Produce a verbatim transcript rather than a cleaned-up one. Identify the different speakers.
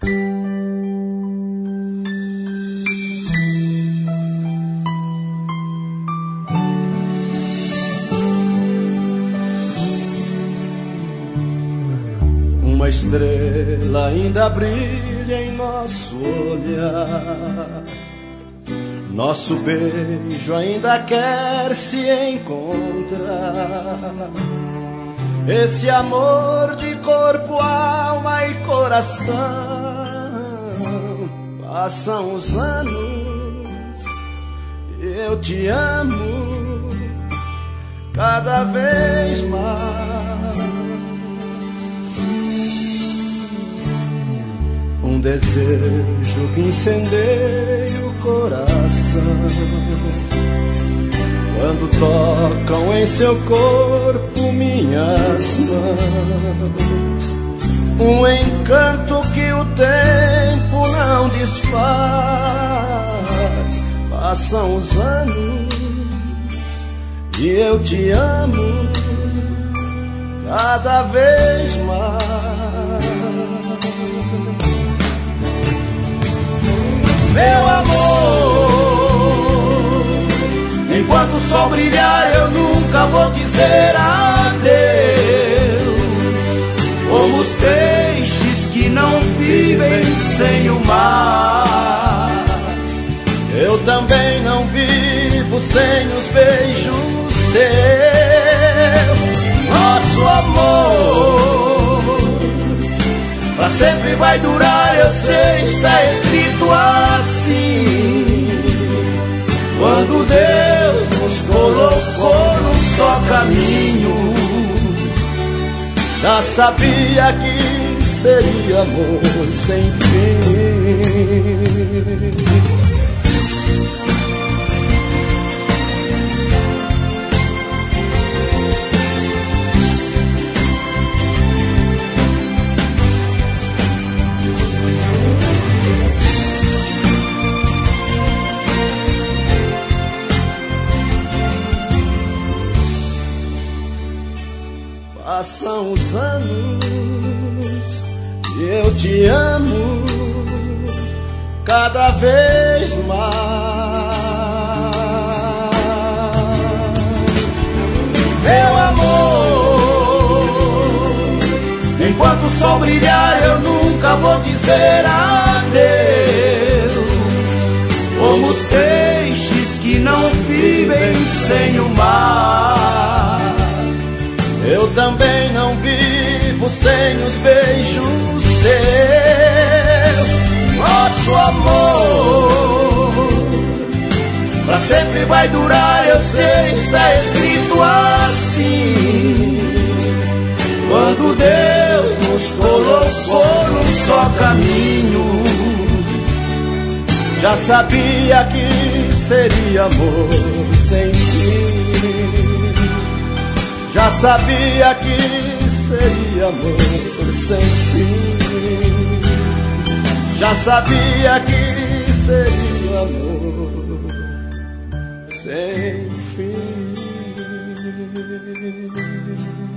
Speaker 1: Uma estrela ainda brilha em nosso olhar, nosso beijo ainda quer se encontrar. Esse amor de corpo, alma e coração. Passam os anos, eu te amo cada vez mais. Um desejo que incendeia o coração quando tocam em seu corpo minhas mãos. Um encanto que o tempo não desfaz. Passam os anos e eu te amo cada vez mais. Meu amor, enquanto o sol brilhar eu nunca vou dizer adeus. Como os peixes que não vivem sem o mar, eu também não vivo sem os beijos teus. Nosso amor pra sempre vai durar, eu sei, está escrito assim. Quando Deus nos colocou num só caminho, já sabia que seria amor sem fim. Passam os anos e eu te amo cada vez mais. Meu amor, enquanto o sol brilhar eu nunca vou dizer adeus. Como os peixes que não vivem sem o mar, eu também não vivo sem os beijos teus. Nosso amor pra sempre vai durar, eu sei, está escrito assim. Quando Deus nos colocou num só caminho, já sabia que seria amor sem fim. Já sabia que seria amor sem fim. Já sabia que seria amor sem fim.